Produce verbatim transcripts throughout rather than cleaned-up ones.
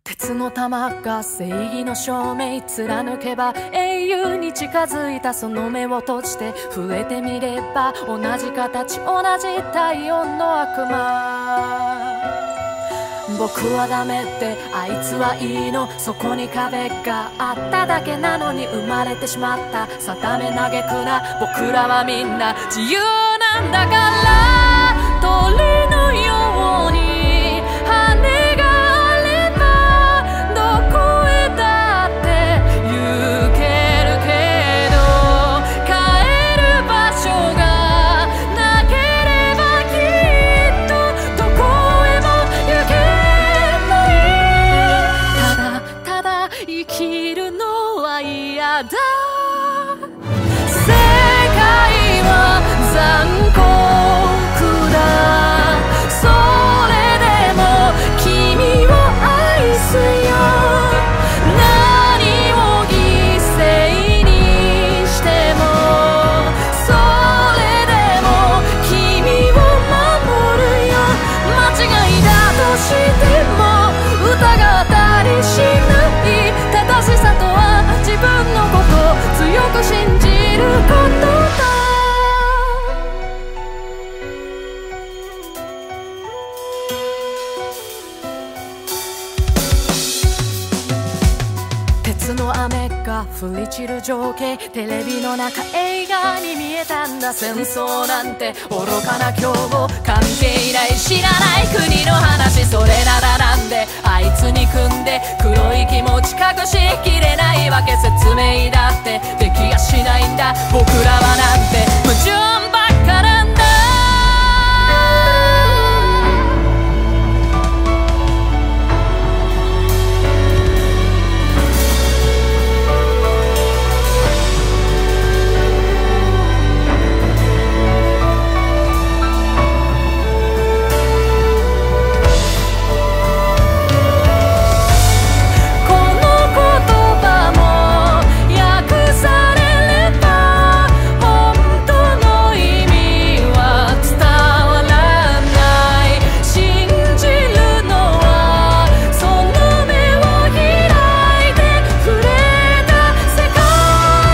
鉄の玉が正義の証明貫けば英雄に近づいた。その目を閉じて触れてみれば同じ形同じ体温の悪魔。僕はダメってあいつはいいの。そこに壁があっただけなのに生まれてしまった。定め嘆くな、僕らはみんな自由なんだから。鳥のように羽があればどこへだって行けるけど、帰る場所がなければきっとどこへも行けない。ただただ生きるのは嫌だ。世界は残酷だ。それでも君を愛すよ。何を犠牲にしてもそれでも君を守るよ。間違いだとしても疑ったりしない。正しさとは自分のことを強く信じることだ。鉄の雨が降り散る情景、テレビの中映画に見えたんだ。戦争なんて愚かな凶暴、関係ない知らない国の話。それならなんであいつに組んで黒い気持ち隠しきれないわけ。説明だってできやしないんだ。僕らはなんて矛盾ばっかなんだ。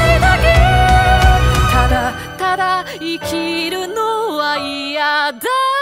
生きるのは嫌だ。